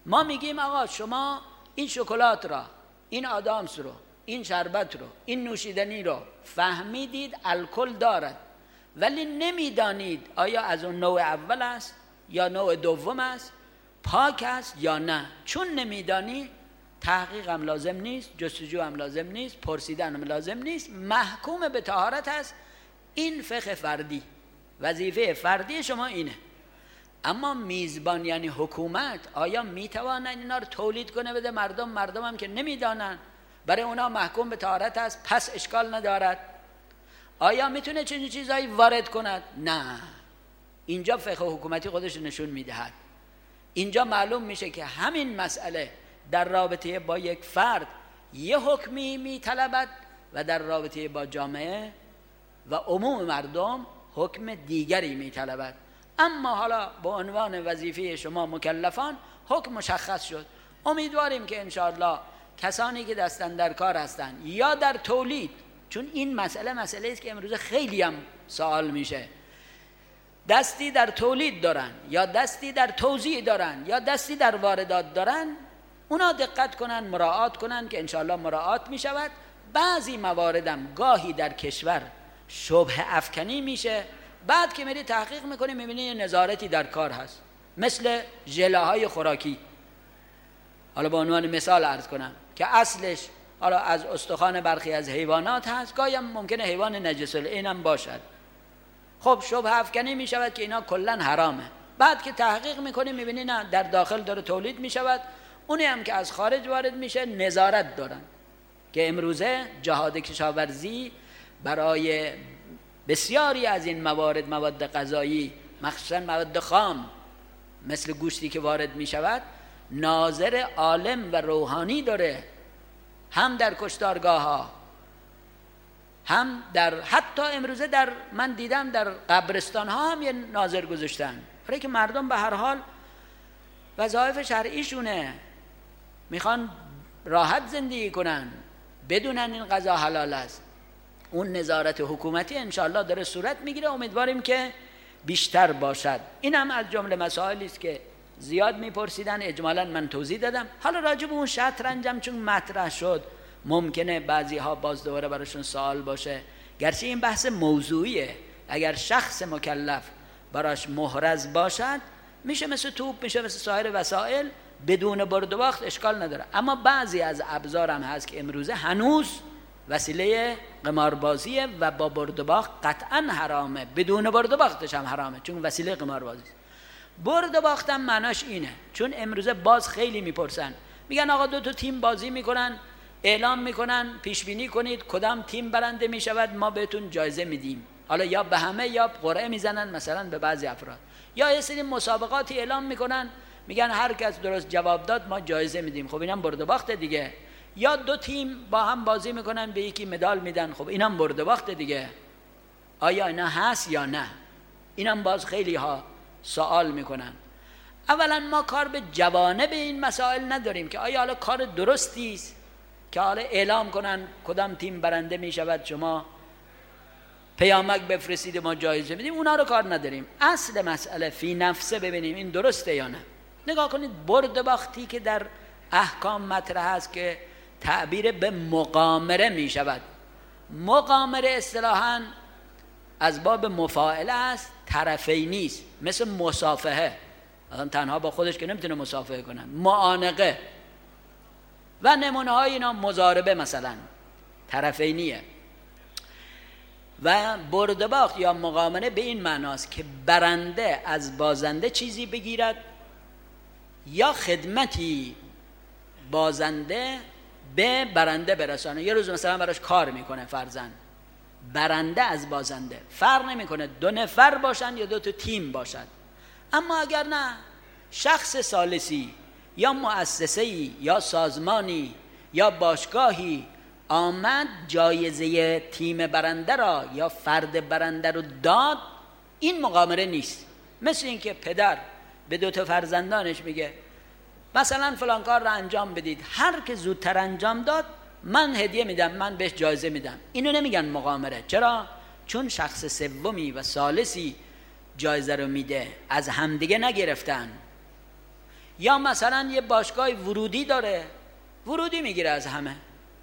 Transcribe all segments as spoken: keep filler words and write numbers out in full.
ما میگیم آقا شما این شکلات را، این آدامس رو، این شربت رو، این نوشیدنی رو فهمیدید الکل دارد، ولی نمیدانید آیا از اون نوع اول است یا نوع دوم است، پاک است یا نه. چون نمیدانی تحقیق هم لازم نیست، جستجو هم لازم نیست، پرسیدن هم لازم نیست، محکوم به طهارت است. این فقه فردی، وظیفه فردی شما اینه. اما میزبان یعنی حکومت، آیا میتواند اینا رو تولید کنه بده مردم؟ مردم هم که نمیدانن، برای اونا محکوم به طهارت است، پس اشکال ندارد. آیا میتونه چنین چیزایی وارد کند؟ نه. اینجا فقه حکومتی خودش نشون میدهد. اینجا معلوم میشه که همین مسئله در رابطه با یک فرد یه حکمی میطلبد و در رابطه با جامعه و عموم مردم حکم دیگری میطلبد. اما حالا به عنوان وظیفه شما مکلفان حکم مشخص شد. امیدواریم که انشاءالله کسانی که دستن در کار هستن یا در تولید، چون این مسئله مسئله است که امروز خیلی هم سوال میشه، دستی در تولید دارن یا دستی در توزیع دارن یا دستی در واردات دارن، اونا دقت کنن، مراعات کنن که انشاءالله مراعات میشود. بعضی مواردم گاهی در کشور شبه افکنی میشه، بعد که میری تحقیق میکنی میبینی یه نظارتی در کار هست، مثل ژله‌های خوراکی. حالا به عنوان مثال عرض کنم که اصلش حالا از استخوان برخی از حیوانات هست، گاهی هم ممکنه حیوان نجس العین هم باشد. خب شبه افکنی میشود که اینا کلا حرامه. بعد که تحقیق میکنی میبینی نه، در داخل داره تولید میشود. اونی هم که از خارج وارد میشه نظارت دارن، که امروزه جهاد کشاورزی برای بسیاری از این موارد، مواد غذایی مخصوصا مواد خام مثل گوشتی که وارد میشود، ناظر عالم و روحانی داره، هم در کشتارگاه ها، هم در حتی امروزه در من دیدم در قبرستان ها هم یه ناظر گذاشتن، برای که مردم به هر حال وظایف شرعیشونه، میخوان راحت زندگی کنن، بدونن این غذا حلال است. اون نظارت حکومتی انشاءالله داره صورت میگیره، امیدواریم که بیشتر باشد. این هم از جمله مسائلی است که زیاد میپرسیدن، اجمالا من توضیح دادم. حالا راجع به اون شطرنجم چون مطرح شد، ممکنه بعضی ها باز دوباره براشون سوال باشه، گرچه این بحث موضوعیه. اگر شخص مکلف براش محرز باشد میشه مثل توپ، میشه مثل سایر وسایل، بدون برد و باخت اشکال نداره. اما بعضی از ابزار هم هست که امروزه هنوز وسیله قماربازیه و با برد و باخت قطعا حرامه، بدون برد و باختش هم حرامه، چون وسیله قماربازی است. برد و باخت هم معناش اینه، چون امروزه باز خیلی میپرسن، میگن آقا دو تا تیم بازی میکنن، اعلام میکنن پیش بینی کنید کدام تیم برنده میشود، ما بهتون جایزه میدیم. حالا یا به همه یا قرعه میزنن مثلا به بعضی افراد، یا یه سری مسابقاتی اعلام میکنن میگن هر کس درست جواب داد ما جایزه میدیم. خب اینم برد و باخت دیگه. یا دو تیم با هم بازی میکنن به یکی مدال میدن، خب اینم برد و باخت دیگه. آیا اینا هست یا نه؟ اینم باز خیلی ها سوال میکنن. اولا ما کار به جوانب این مسائل نداریم که آیا حالا کار درستی است که حالا اعلام کنن کدام تیم برنده میشود، شما پیامک بفرستید ما جایزه میدیم، اونا رو کار نداریم. اصل مسئله فی نفسه ببینیم این درسته یا نه. نگاه کنید برد و باختی که در احکام مطرح است که تعبیر به مقامره می شود. مقامره اصطلاحاً از باب مفاعله است، طرفی نیست، مثل مصافحه. آدم تنها با خودش که نمیتونه مصافحه کنن. معانقه و نمونه های اینا، مضاربه مثلا طرفینیه. و برد و باخت یا مقامره به این معناست که برنده از بازنده چیزی بگیرد یا خدمتی بازنده به برنده برسانه. یه روز مثلا براش کار میکنه فرضاً، برنده از بازنده، فرق نمیکنه دو نفر باشن یا دو تا تیم باشد. اما اگر نه، شخص ثالثی یا مؤسسه‌ای یا سازمانی یا باشگاهی آمد جایزه تیم برنده را یا فرد برنده رو داد، این مقامره نیست. مثل این که پدر به دو تا فرزندانش میگه مثلا فلان کار را انجام بدید، هر که زودتر انجام داد من هدیه میدم، من بهش جایزه میدم. اینو نمیگن مقامره. چرا؟ چون شخص سومی و ثالثی جایزه رو میده، از همدیگه نگرفتن. یا مثلا یه باشگاه ورودی داره، ورودی میگیره از همه،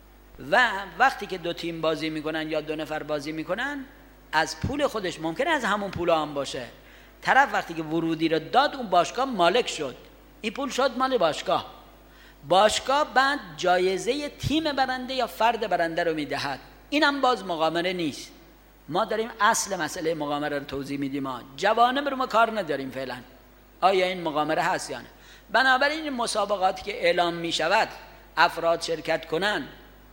و وقتی که دو تیم بازی میکنن یا دو نفر بازی میکنن از پول خودش، ممکنه از همون پول هم باشه، طرف وقتی که ورودی رو داد اون باشگاه مالک شد، این پول شد مال باشگاه. باشگاه بعد جایزه تیم برنده یا فرد برنده رو میدهد. اینم باز مقامره نیست. ما داریم اصل مسئله مقامره رو توضیح میدیم. ما جوانب رو ما کار نداریم فعلا، آیا این مقامره هست یا نه. بنابراین این مسابقاتی که اعلام میشود افراد شرکت کنن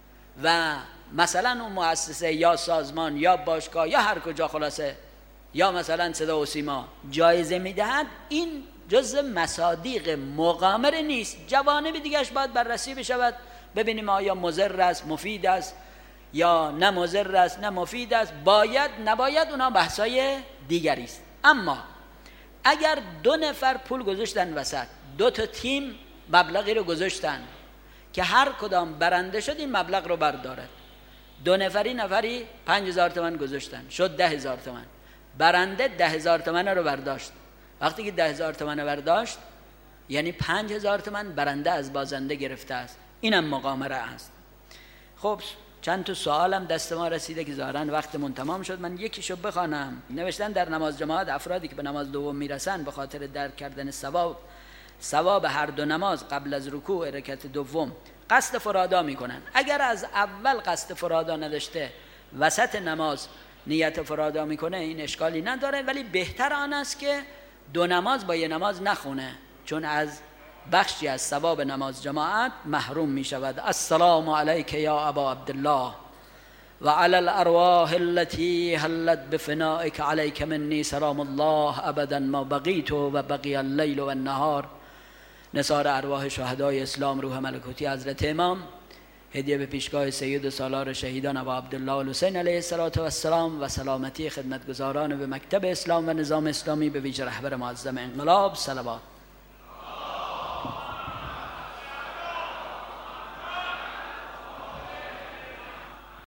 و مثلا اون مؤسسه یا سازمان یا باشگاه یا هر کجا خلاصه یا مثلا صدا و سیما جایزه میدهد، این جزء مصادیق مقامره نیست. جوانب دیگرش باید بررسی بشود، ببینیم آیا مضر است، مفید است، یا نه مضر است نه مفید است، باید نباید، اونا بحثای دیگری است. اما اگر دو نفر پول گذاشتن وسط، دو تا تیم مبلغی رو گذاشتن که هر کدام برنده شد این مبلغ رو بردارد، دو نفری نفری پنج هزار تومن گذاشتن، شد ده هزار تومن، برنده ده هزار تومن رو برداشت. وقتی که ده هزار تومن رو برداشت یعنی پنج هزار تومن برنده از بازنده گرفته است. اینم مقامره است. خب چند تا سوالم دست ما رسیده که ظاهراً وقتمون تمام شد، من یکیشو بخوانم. نوشتن در نماز جماعت افرادی که به نماز دوم میرسن به خاطر درک کردن ثواب ثواب هر دو نماز قبل از رکوع رکعت دوم قصد فرادا میکنن. اگر از اول قصد فرادا نداشته وسط نماز نیت فرادا میکنه این اشکالی نداره، ولی بهتر آن است که دو نماز با یه نماز نخونه، چون از بخشی از ثواب نماز جماعت محروم می شود. السلام علیک یا ابا عبدالله و علی الارواح التي حلت بفنائك علیک منی سلام الله ابدا ما بقیت و بقی اللیل و النهار. نثار ارواح شهدای اسلام روح ملکوتی حضرت امام، هدیه به پیشگاه سید سالار شهیدان ابا عبدالله الحسین علیه السلام و سلامتی خدمتگزاران به مکتب اسلام و نظام اسلامی، به ویژه رهبر معظم انقلاب. صلوات.